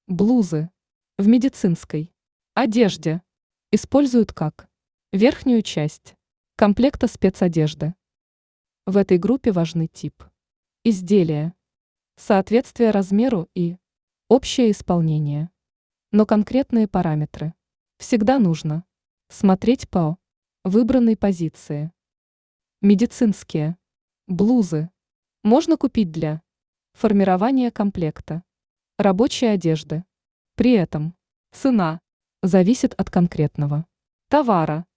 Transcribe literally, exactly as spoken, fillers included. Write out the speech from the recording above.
Блузы в медицинской одежде используют как верхнюю часть комплекта спецодежды. В этой группе важны тип изделия, соответствие размеру и общее исполнение. Но конкретные параметры всегда нужно смотреть по выбранной позиции. Медицинские блузы можно купить для формирования комплекта рабочей одежды. При этом цена зависит от конкретного товара.